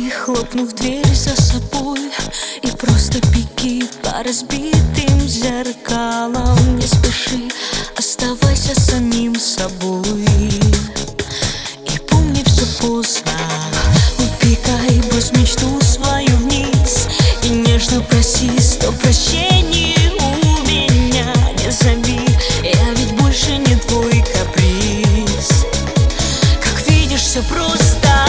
Уходи, хлопнув дверь за собой, и просто беги по разбитым зеркалам. Не спеши, оставайся самим собой. И помни, все поздно. Убегай, брось мечту свою вниз и нежно проси 100 прощений у меня. Не зови, я ведь больше не твой каприз. Как видишь, все просто.